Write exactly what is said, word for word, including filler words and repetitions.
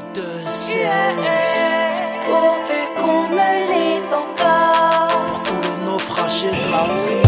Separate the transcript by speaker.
Speaker 1: Deux seize.
Speaker 2: Pourvu qu'on me lise encore.
Speaker 1: Pour tous les naufragés de la vie.